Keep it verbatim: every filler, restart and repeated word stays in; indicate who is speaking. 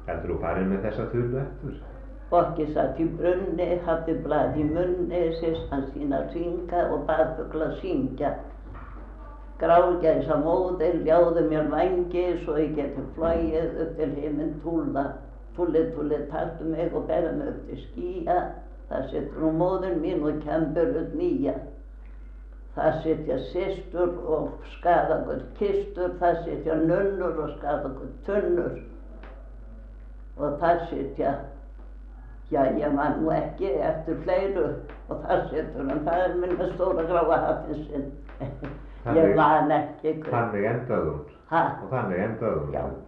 Speaker 1: Heldurðu farin með þessa þulu eftir?
Speaker 2: Boggi satt í brunni, hafði blað í munni, sést hann sína synga og bað fugla syngja. Grágæsa móðir, ljáðu mér vængi, svo ég geti flogið upp til himinn túlla. Túlli, túlli, taktu mig og berðu mig upp til skýja. Það situr nú móðir mín og kembir út nýja. Það sitja systur og skaðagull kistur, það sitja nunnur og skaðagull tunnur. Og það sitja, já ég man nú ekki eftir fleiru, og það situr hann faðir minn með stóra gráa hattinn sinn. Ég man ekki.
Speaker 1: Þannig endaði hún.
Speaker 2: Ha?
Speaker 1: Og þannig endaði hún.
Speaker 2: Já.